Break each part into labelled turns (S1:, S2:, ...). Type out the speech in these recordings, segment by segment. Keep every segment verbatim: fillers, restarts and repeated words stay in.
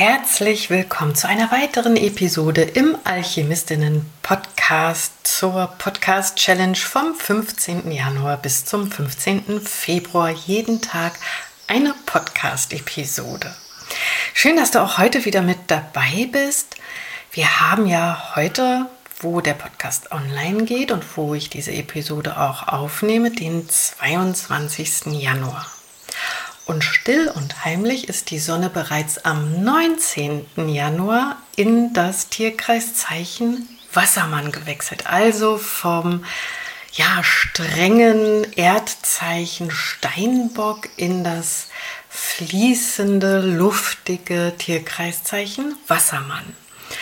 S1: Herzlich willkommen zu einer weiteren Episode im Alchemistinnen-Podcast zur Podcast-Challenge vom fünfzehnten Januar bis zum fünfzehnten Februar. Jeden Tag eine Podcast-Episode. Schön, dass du auch heute wieder mit dabei bist. Wir haben ja heute, wo der Podcast online geht und wo ich diese Episode auch aufnehme, den zweiundzwanzigsten Januar. Und still und heimlich ist die Sonne bereits am neunzehnten Januar in das Tierkreiszeichen Wassermann gewechselt. Also vom ja, strengen Erdzeichen Steinbock in das fließende, luftige Tierkreiszeichen Wassermann.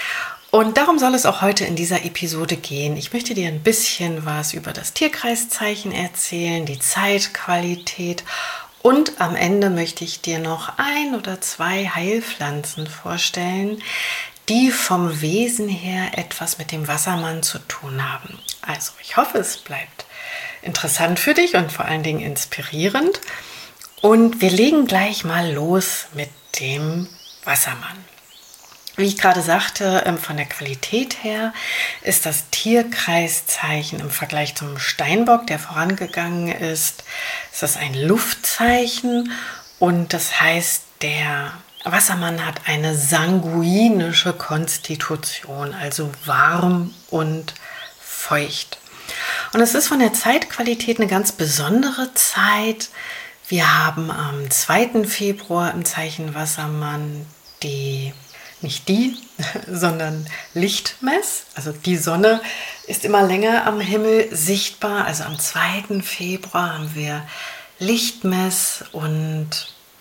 S1: Und darum soll es auch heute in dieser Episode gehen. Ich möchte dir ein bisschen was über das Tierkreiszeichen erzählen, die Zeitqualität. Und am Ende möchte ich dir noch ein oder zwei Heilpflanzen vorstellen, die vom Wesen her etwas mit dem Wassermann zu tun haben. Also ich hoffe, es bleibt interessant für dich und vor allen Dingen inspirierend. Und wir legen gleich mal los mit dem Wassermann. Wie ich gerade sagte, von der Qualität her ist das Tierkreiszeichen im Vergleich zum Steinbock, der vorangegangen ist, ist das ein Luftzeichen und das heißt, der Wassermann hat eine sanguinische Konstitution, also warm und feucht. Und es ist von der Zeitqualität eine ganz besondere Zeit. Wir haben am zweiten Februar im Zeichen Wassermann die Nicht die, sondern Lichtmess. Also die Sonne ist immer länger am Himmel sichtbar. Also am zweiten Februar haben wir Lichtmess und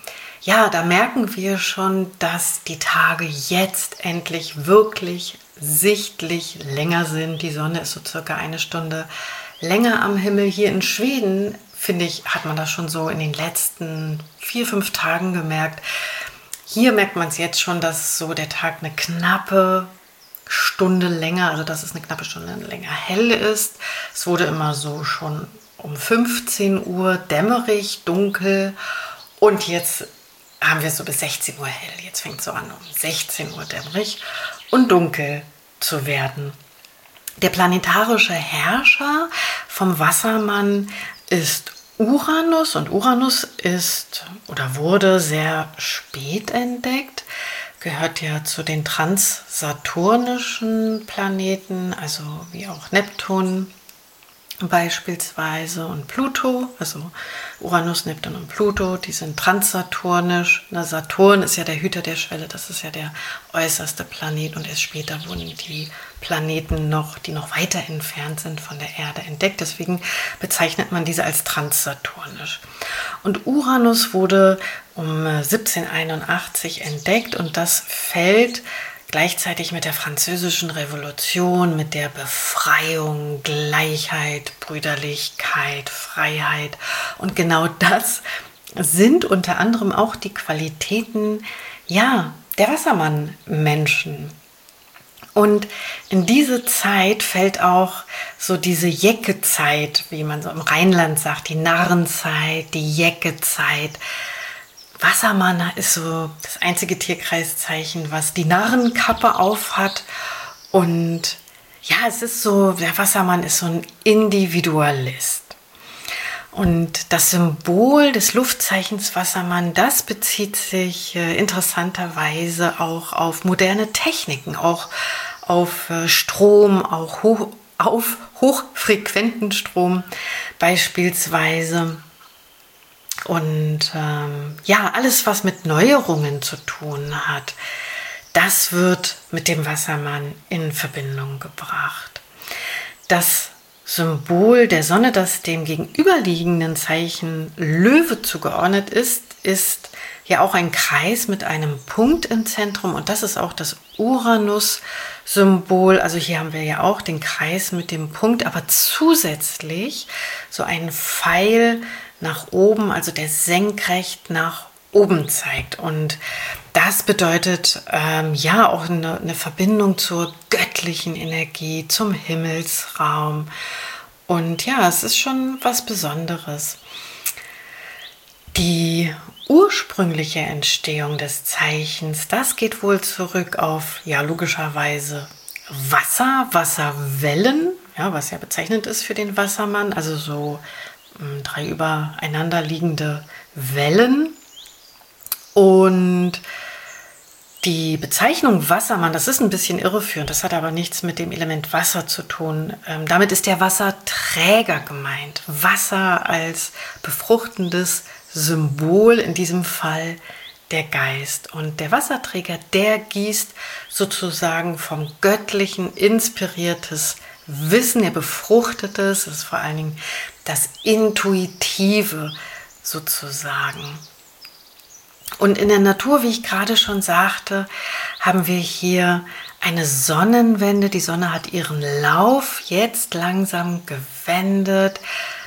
S1: ja, da merken wir schon, dass die Tage jetzt endlich wirklich sichtlich länger sind. Die Sonne ist so circa eine Stunde länger am Himmel. Hier in Schweden, finde ich, hat man das schon so in den letzten vier, fünf Tagen gemerkt. Hier merkt man es jetzt schon, dass so der Tag eine knappe Stunde länger, also dass es eine knappe Stunde länger hell ist. Es wurde immer so schon um fünfzehn Uhr dämmerig, dunkel und jetzt haben wir es so bis sechzehn Uhr hell. Jetzt fängt es so an, um sechzehn Uhr dämmerig und dunkel zu werden. Der planetarische Herrscher vom Wassermann ist Uranus und Uranus ist oder wurde sehr spät entdeckt, gehört ja zu den transsaturnischen Planeten, also wie auch Neptun beispielsweise und Pluto, also Uranus, Neptun und Pluto, die sind transsaturnisch. Na, Saturn ist ja der Hüter der Schwelle, das ist ja der äußerste Planet und erst später wurden die Planeten noch, die noch weiter entfernt sind von der Erde entdeckt. Deswegen bezeichnet man diese als transsaturnisch. Und Uranus wurde um siebzehnhunderteinundachtzig entdeckt und das fällt gleichzeitig mit der Französischen Revolution, mit der Befreiung, Gleichheit, Brüderlichkeit, Freiheit. Und genau das sind unter anderem auch die Qualitäten, ja, der Wassermann-Menschen. Und in diese Zeit fällt auch so diese Jeckezeit, wie man so im Rheinland sagt, die Narrenzeit, die Jeckezeit. Wassermann ist so das einzige Tierkreiszeichen, was die Narrenkappe aufhat. Und ja, es ist so, der Wassermann ist so ein Individualist. Und das Symbol des Luftzeichens Wassermann, das bezieht sich äh, interessanterweise auch auf moderne Techniken, auch auf äh, Strom, auch hoch, auf hochfrequenten Strom beispielsweise. Und ähm, ja, alles, was mit Neuerungen zu tun hat, das wird mit dem Wassermann in Verbindung gebracht. Das Symbol der Sonne, das dem gegenüberliegenden Zeichen Löwe zugeordnet ist, ist ja auch ein Kreis mit einem Punkt im Zentrum und das ist auch das Uranus-Symbol. Also hier haben wir ja auch den Kreis mit dem Punkt, aber zusätzlich so einen Pfeil nach oben, also der senkrecht nach oben zeigt. Und das bedeutet ähm, ja auch eine, eine Verbindung zur göttlichen Energie, zum Himmelsraum. Und ja, es ist schon was Besonderes. Die ursprüngliche Entstehung des Zeichens, das geht wohl zurück auf, ja, logischerweise Wasser, Wasserwellen, ja, was ja bezeichnend ist für den Wassermann, also so mh, drei übereinander liegende Wellen. Und die Bezeichnung Wassermann, das ist ein bisschen irreführend, das hat aber nichts mit dem Element Wasser zu tun. Ähm, damit ist der Wasserträger gemeint. Wasser als befruchtendes Symbol, in diesem Fall der Geist. Und der Wasserträger, der gießt sozusagen vom Göttlichen inspiriertes Wissen, er befruchtet es, das ist vor allen Dingen das Intuitive sozusagen. Und in der Natur, wie ich gerade schon sagte, haben wir hier eine Sonnenwende. Die Sonne hat ihren Lauf jetzt langsam gewendet.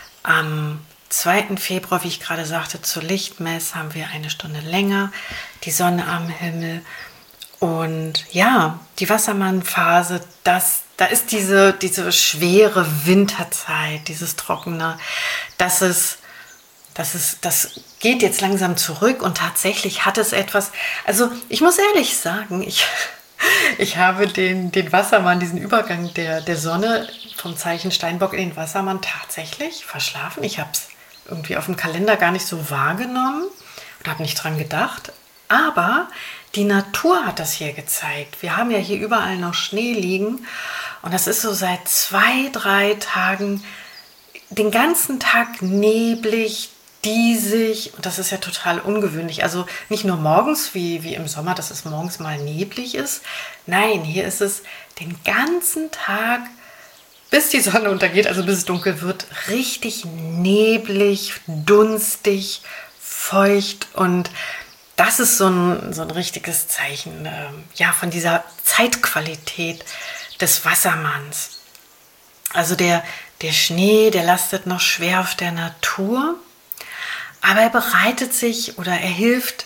S1: Am zweiten Februar, wie ich gerade sagte, zur Lichtmess haben wir eine Stunde länger die Sonne am Himmel. Und ja, die Wassermannphase, das, da ist diese, diese schwere Winterzeit, dieses Trockene, das ist Das, ist, das geht jetzt langsam zurück und tatsächlich hat es etwas, also ich muss ehrlich sagen, ich, ich habe den, den Wassermann, diesen Übergang der, der Sonne vom Zeichen Steinbock in den Wassermann tatsächlich verschlafen. Ich habe es irgendwie auf dem Kalender gar nicht so wahrgenommen und habe nicht dran gedacht, aber die Natur hat das hier gezeigt. Wir haben ja hier überall noch Schnee liegen und das ist so seit zwei, drei Tagen den ganzen Tag neblig, diesig, und das ist ja total ungewöhnlich. Also nicht nur morgens, wie, wie im Sommer, dass es morgens mal neblig ist. Nein, hier ist es den ganzen Tag, bis die Sonne untergeht, also bis es dunkel wird, richtig neblig, dunstig, feucht. Und das ist so ein, so ein richtiges Zeichen äh, ja, von dieser Zeitqualität des Wassermanns. Also der, der Schnee, der lastet noch schwer auf der Natur. Aber er bereitet sich oder er hilft,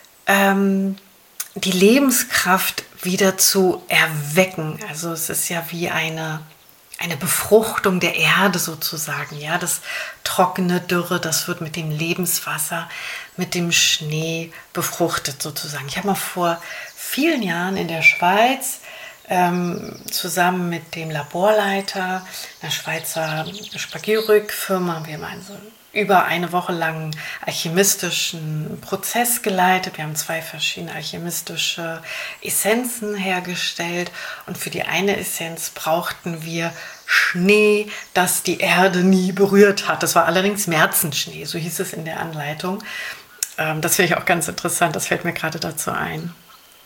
S1: ähm, die Lebenskraft wieder zu erwecken. Also es ist ja wie eine, eine Befruchtung der Erde sozusagen. Ja, das trockene, dürre, das wird mit dem Lebenswasser, mit dem Schnee befruchtet sozusagen. Ich habe mal vor vielen Jahren in der Schweiz ähm, zusammen mit dem Laborleiter einer Schweizer Spagierrück-Firma, wir haben so über eine Woche lang alchemistischen Prozess geleitet. Wir haben zwei verschiedene alchemistische Essenzen hergestellt und für die eine Essenz brauchten wir Schnee, das die Erde nie berührt hat. Das war allerdings Märzenschnee, so hieß es in der Anleitung. Das finde ich auch ganz interessant, das fällt mir gerade dazu ein.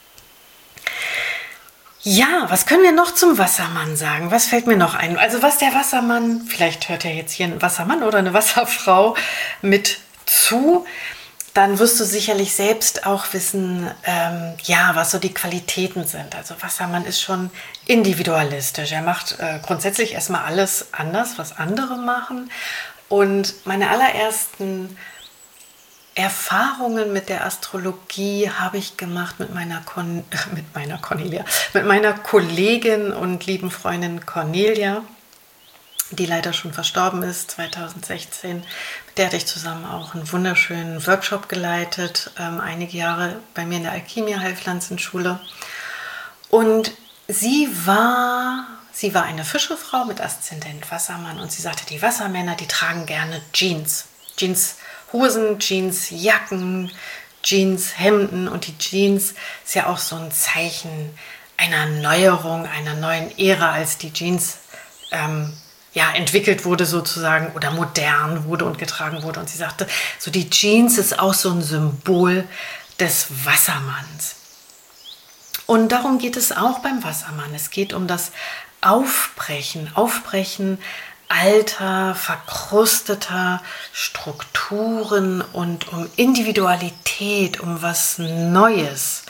S1: Ja, was können wir noch zum Wassermann sagen? Was fällt mir noch ein? Also was der Wassermann, vielleicht hört ja jetzt hier ein Wassermann oder eine Wasserfrau mit zu, dann wirst du sicherlich selbst auch wissen, ähm, ja, was so die Qualitäten sind. Also Wassermann ist schon individualistisch. Er macht äh, grundsätzlich erstmal alles anders, was andere machen. Und meine allerersten Erfahrungen mit der Astrologie habe ich gemacht mit meiner, Con mit meiner Cornelia, mit meiner Kollegin und lieben Freundin Cornelia, die leider schon verstorben ist, zweitausendsechzehn. Mit der hatte ich zusammen auch einen wunderschönen Workshop geleitet, ähm, einige Jahre bei mir in der Alchemia-Heilpflanzenschule. Und sie war, sie war eine Fischefrau mit Aszendent Wassermann und sie sagte, die Wassermänner, die tragen gerne Jeans. Jeans Hosen, Jeans, Jacken, Jeans, Hemden und die Jeans ist ja auch so ein Zeichen einer Neuerung, einer neuen Ära, als die Jeans ähm, ja, entwickelt wurde sozusagen oder modern wurde und getragen wurde. Und sie sagte, so die Jeans ist auch so ein Symbol des Wassermanns. Und darum geht es auch beim Wassermann. Es geht um das Aufbrechen, Aufbrechen alter, verkrusteter Strukturen und um Individualität, um was Neues.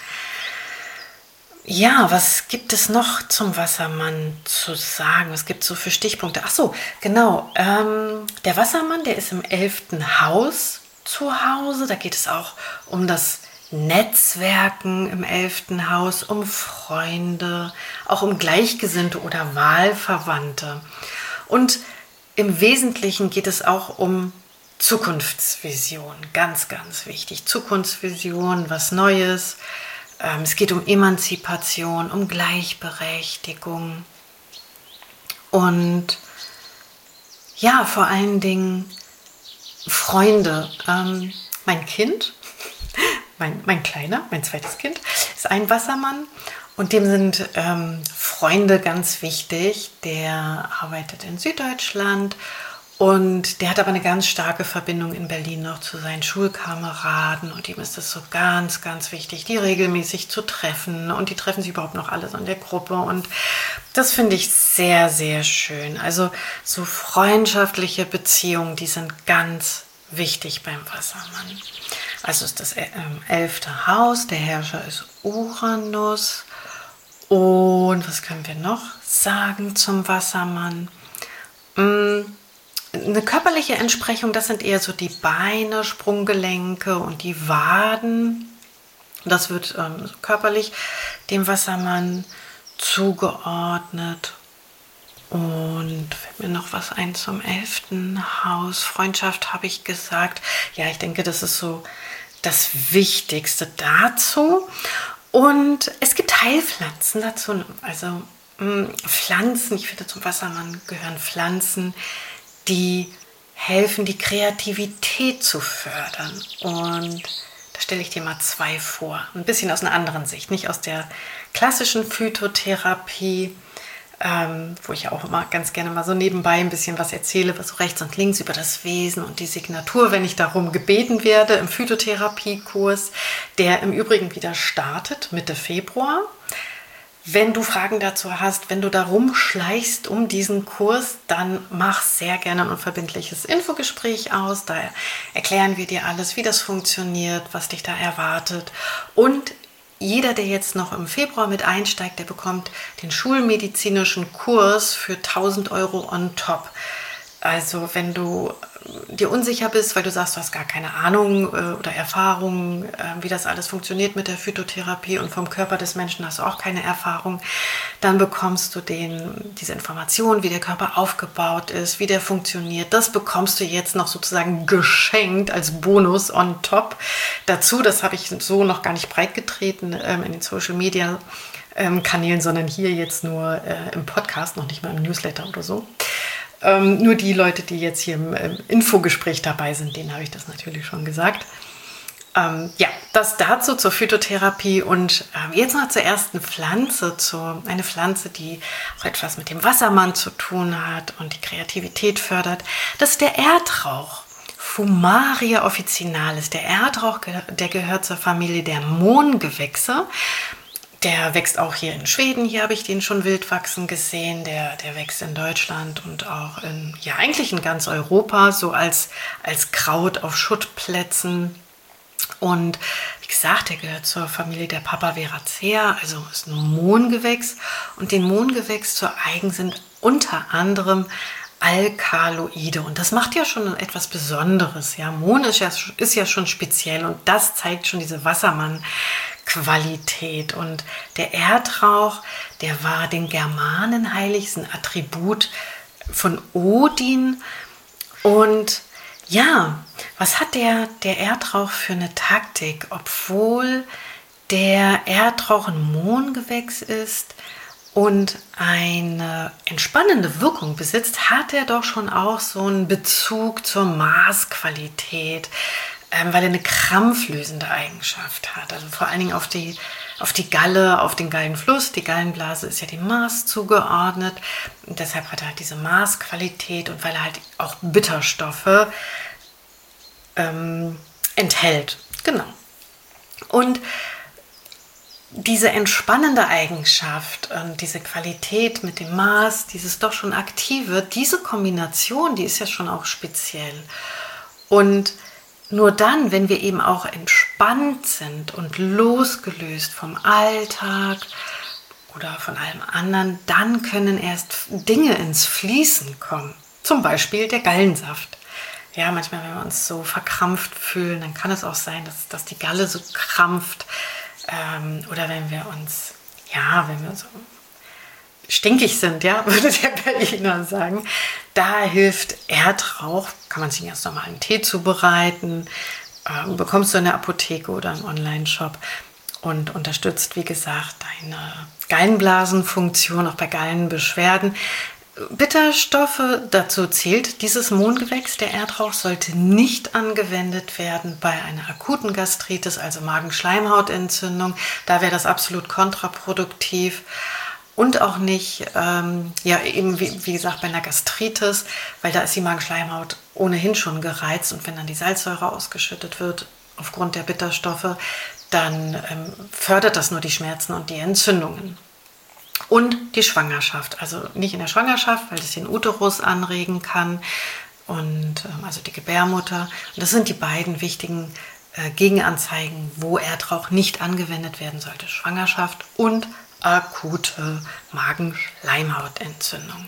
S1: Ja, was gibt es noch zum Wassermann zu sagen? Was gibt es so für Stichpunkte? Ach so, genau. Ähm, der Wassermann, der ist im elften Haus zu Hause. Da geht es auch um das Netzwerken im elften Haus, um Freunde, auch um Gleichgesinnte oder Wahlverwandte. Und im Wesentlichen geht es auch um Zukunftsvision, ganz, ganz wichtig. Zukunftsvision, was Neues. Ähm, es geht um Emanzipation, um Gleichberechtigung und ja, vor allen Dingen Freunde. Ähm, mein Kind, mein, mein Kleiner, mein zweites Kind, ist ein Wassermann und dem sind ähm, Freunde ganz wichtig. Der arbeitet in Süddeutschland und der hat aber eine ganz starke Verbindung in Berlin noch zu seinen Schulkameraden und ihm ist es so ganz, ganz wichtig, die regelmäßig zu treffen und die treffen sich überhaupt noch alle so in der Gruppe und das finde ich sehr, sehr schön. Also so freundschaftliche Beziehungen, die sind ganz wichtig beim Wassermann. Also ist das ähm, elfte Haus, der Herrscher ist Uranus und was können wir noch sagen zum Wassermann? Mmh. Eine körperliche Entsprechung, das sind eher so die Beine, Sprunggelenke und die Waden. Das wird ähm, körperlich dem Wassermann zugeordnet. Und fällt mir noch was ein zum elften Haus. Freundschaft habe ich gesagt. Ja, ich denke, das ist so das Wichtigste dazu. Und es gibt Heilpflanzen dazu. Also mh, Pflanzen, ich finde zum Wassermann gehören Pflanzen, die helfen, die Kreativität zu fördern. Und da stelle ich dir mal zwei vor. Ein bisschen aus einer anderen Sicht, nicht aus der klassischen Phytotherapie, ähm, wo ich auch immer ganz gerne mal so nebenbei ein bisschen was erzähle, was so rechts und links über das Wesen und die Signatur, wenn ich darum gebeten werde im Phytotherapiekurs, der im Übrigen wieder startet Mitte Februar. Wenn du Fragen dazu hast, wenn du da rumschleichst um diesen Kurs, dann mach sehr gerne ein unverbindliches Infogespräch aus. Da erklären wir dir alles, wie das funktioniert, was dich da erwartet. Und jeder, der jetzt noch im Februar mit einsteigt, der bekommt den schulmedizinischen Kurs für tausend Euro on top. Also wenn du dir unsicher bist, weil du sagst, du hast gar keine Ahnung äh, oder Erfahrung, äh, wie das alles funktioniert mit der Phytotherapie und vom Körper des Menschen hast du auch keine Erfahrung, dann bekommst du den, diese Information, wie der Körper aufgebaut ist, wie der funktioniert. Das bekommst du jetzt noch sozusagen geschenkt als Bonus on top dazu. Das habe ich so noch gar nicht breitgetreten ähm, in den Social Media ähm, Kanälen, sondern hier jetzt nur äh, im Podcast, noch nicht mal im Newsletter oder so. Ähm, nur die Leute, die jetzt hier im, im Infogespräch dabei sind, denen habe ich das natürlich schon gesagt. Ähm, ja, das dazu zur Phytotherapie und ähm, jetzt noch zur ersten Pflanze, zu, eine Pflanze, die auch etwas mit dem Wassermann zu tun hat und die Kreativität fördert. Das ist der Erdrauch, Fumaria officinalis. Der Erdrauch, der gehört zur Familie der Mohngewächse. Der wächst auch hier in Schweden, hier habe ich den schon wild wachsen gesehen. Der, der wächst in Deutschland und auch in, ja, eigentlich in ganz Europa, so als, als Kraut auf Schuttplätzen. Und wie gesagt, der gehört zur Familie der Papaveracea, also ist ein Mohngewächs. Und den Mohngewächs zu eigen sind unter anderem Alkaloide. Und das macht ja schon etwas Besonderes. Ja, Mohn ist ja, ist ja schon speziell und das zeigt schon diese Wassermann-Qualität. Und der Erdrauch, der war den Germanen heilig, ist ein Attribut von Odin. Und ja, was hat der, der Erdrauch für eine Taktik? Obwohl der Erdrauch ein Mohngewächs ist und eine entspannende Wirkung besitzt, hat er doch schon auch so einen Bezug zur Maßqualität, ähm, weil er eine krampflösende Eigenschaft hat. Also vor allen Dingen auf die, auf die Galle, auf den Gallenfluss. Die Gallenblase ist ja dem Maß zugeordnet. Und deshalb hat er halt diese Maßqualität und weil er halt auch Bitterstoffe ähm, enthält. Genau. Und diese entspannende Eigenschaft und diese Qualität mit dem Maß, dieses doch schon aktive, diese Kombination, die ist ja schon auch speziell. Und nur dann, wenn wir eben auch entspannt sind und losgelöst vom Alltag oder von allem anderen, dann können erst Dinge ins Fließen kommen. Zum Beispiel der Gallensaft. Ja, manchmal, wenn wir uns so verkrampft fühlen, dann kann es auch sein, dass, dass die Galle so krampft. Ähm, oder wenn wir uns, ja, wenn wir so stinkig sind, ja, würde der Berliner sagen. Da hilft Erdrauch, kann man sich ganz normal einen Tee zubereiten, äh, bekommst du in der Apotheke oder im Online-Shop und unterstützt, wie gesagt, deine Gallenblasenfunktion, auch bei Gallenbeschwerden. Bitterstoffe, dazu zählt dieses Mohngewächs, der Erdrauch, sollte nicht angewendet werden bei einer akuten Gastritis, also Magenschleimhautentzündung. Da wäre das absolut kontraproduktiv. Und auch nicht, ähm, ja eben wie, wie gesagt, bei einer Gastritis, weil da ist die Magenschleimhaut ohnehin schon gereizt und wenn dann die Salzsäure ausgeschüttet wird aufgrund der Bitterstoffe, dann ähm, fördert das nur die Schmerzen und die Entzündungen. Und die Schwangerschaft, also nicht in der Schwangerschaft, weil das den Uterus anregen kann und ähm, also die Gebärmutter. Und das sind die beiden wichtigen äh, Gegenanzeigen, wo Erdrauch nicht angewendet werden sollte: Schwangerschaft und akute Magenschleimhautentzündung.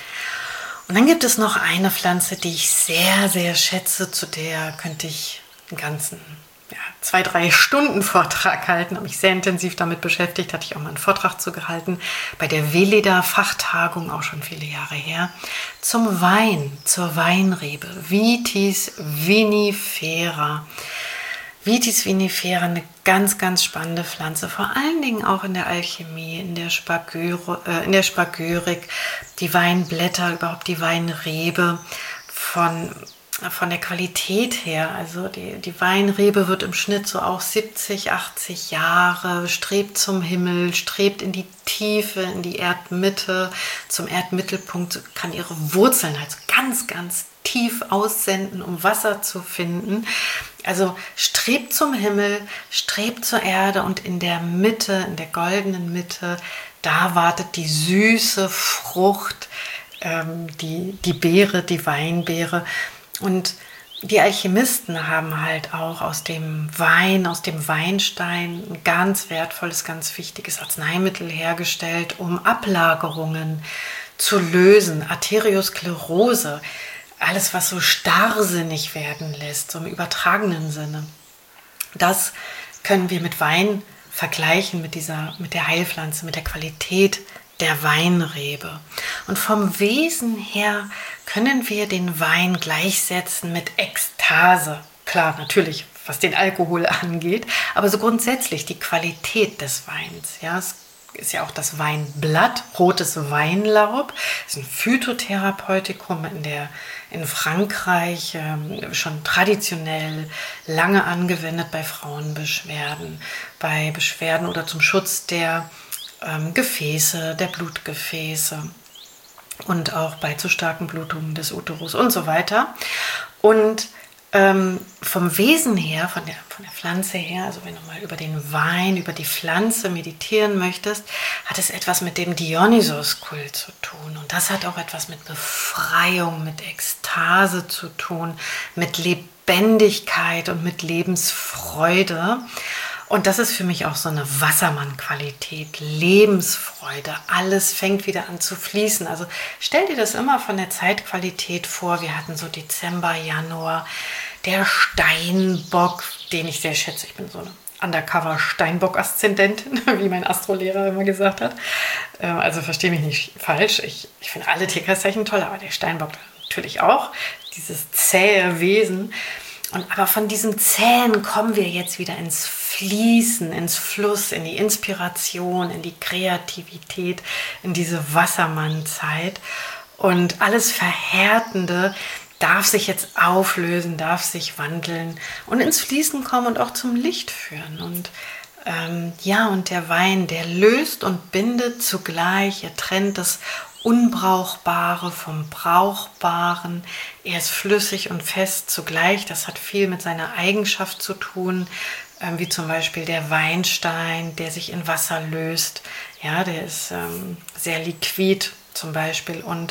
S1: Und dann gibt es noch eine Pflanze, die ich sehr, sehr schätze, zu der könnte ich einen ganzen ja, zwei, drei Stunden Vortrag halten, habe mich sehr intensiv damit beschäftigt, hatte ich auch mal einen Vortrag zu gehalten, bei der Weleda-Fachtagung, auch schon viele Jahre her, zum Wein, zur Weinrebe, Vitis vinifera. Vitis vinifera, eine ganz, ganz spannende Pflanze, vor allen Dingen auch in der Alchemie, in der, Spagyro, äh, in der Spagyrik, die Weinblätter, überhaupt die Weinrebe von, von der Qualität her. Also die, die Weinrebe wird im Schnitt so auch siebzig, achtzig Jahre, strebt zum Himmel, strebt in die Tiefe, in die Erdmitte, zum Erdmittelpunkt, kann ihre Wurzeln also ganz, ganz tief aussenden, um Wasser zu finden. Also strebt zum Himmel, strebt zur Erde und in der Mitte, in der goldenen Mitte, da wartet die süße Frucht, ähm, die, die Beere, die Weinbeere. Und die Alchemisten haben halt auch aus dem Wein, aus dem Weinstein ein ganz wertvolles, ganz wichtiges Arzneimittel hergestellt, um Ablagerungen zu lösen, Arteriosklerose, alles, was so starrsinnig werden lässt, so im übertragenen Sinne. Das können wir mit Wein vergleichen, mit dieser, mit der Heilpflanze, mit der Qualität der Weinrebe. Und vom Wesen her können wir den Wein gleichsetzen mit Ekstase. Klar, natürlich, was den Alkohol angeht, aber so grundsätzlich die Qualität des Weins. Ja, es ist ja auch das Weinblatt, rotes Weinlaub, das ist ein Phytotherapeutikum in, der, in Frankreich, ähm, schon traditionell lange angewendet bei Frauenbeschwerden, bei Beschwerden oder zum Schutz der ähm, Gefäße, der Blutgefäße und auch bei zu starken Blutungen des Uterus und so weiter. Und Ähm, vom Wesen her, von der, von der Pflanze her, also wenn du mal über den Wein, über die Pflanze meditieren möchtest, hat es etwas mit dem Dionysos-Kult zu tun. Und das hat auch etwas mit Befreiung, mit Ekstase zu tun, mit Lebendigkeit und mit Lebensfreude. Und das ist für mich auch so eine Wassermann-Qualität, Lebensfreude. Alles fängt wieder an zu fließen. Also stell dir das immer von der Zeitqualität vor. Wir hatten so Dezember, Januar, der Steinbock, den ich sehr schätze. Ich bin so eine Undercover-Steinbock-Aszendentin, wie mein Astrolehrer immer gesagt hat. Also verstehe mich nicht falsch. Ich, ich finde alle Tierkreiszeichen toll, aber der Steinbock natürlich auch. Dieses zähe Wesen. Und aber von diesem Zähen kommen wir jetzt wieder ins Fließen, ins Fluss, in die Inspiration, in die Kreativität, in diese Wassermann-Zeit. Und alles Verhärtende darf sich jetzt auflösen, darf sich wandeln und ins Fließen kommen und auch zum Licht führen. Und ähm, ja, und der Wein, der löst und bindet zugleich, er trennt das Unbrauchbare vom Brauchbaren. Er ist flüssig und fest zugleich. Das hat viel mit seiner Eigenschaft zu tun, ähm, wie zum Beispiel der Weinstein, der sich in Wasser löst. Ja, der ist ähm, sehr liquid zum Beispiel. Und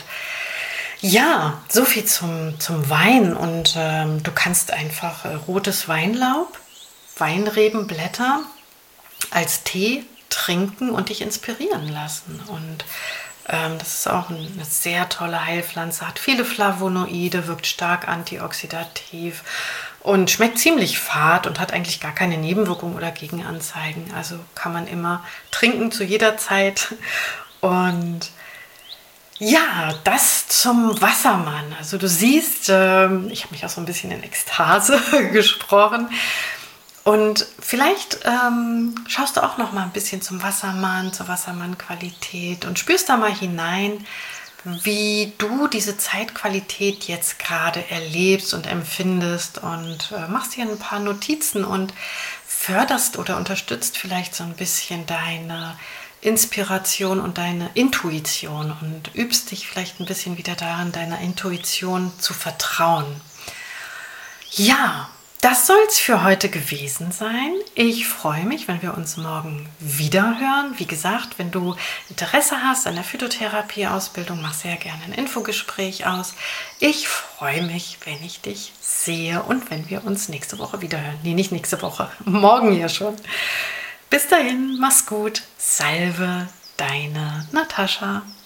S1: ja, so viel zum, zum Wein. Und ähm, du kannst einfach äh, rotes Weinlaub, Weinrebenblätter als Tee trinken und dich inspirieren lassen. Und das ist auch eine sehr tolle Heilpflanze, hat viele Flavonoide, wirkt stark antioxidativ und schmeckt ziemlich fad und hat eigentlich gar keine Nebenwirkungen oder Gegenanzeigen. Also kann man immer trinken zu jeder Zeit. Und Ja, das zum Wassermann. Also du siehst, ähm, ich habe mich auch so ein bisschen in Ekstase gesprochen. Und vielleicht ähm, schaust du auch noch mal ein bisschen zum Wassermann, zur Wassermann-Qualität und spürst da mal hinein, wie du diese Zeitqualität jetzt gerade erlebst und empfindest und äh, machst dir ein paar Notizen und förderst oder unterstützt vielleicht so ein bisschen deine Inspiration und deine Intuition und übst dich vielleicht ein bisschen wieder darin, deiner Intuition zu vertrauen. Ja, das soll es für heute gewesen sein. Ich freue mich, wenn wir uns morgen wieder hören. Wie gesagt, wenn du Interesse hast an der Phytotherapie-Ausbildung, mach sehr gerne ein Infogespräch aus. Ich freue mich, wenn ich dich sehe und wenn wir uns nächste Woche wieder hören. Nee, nicht nächste Woche, morgen ja schon. Bis dahin, mach's gut. Salve, deine Natascha.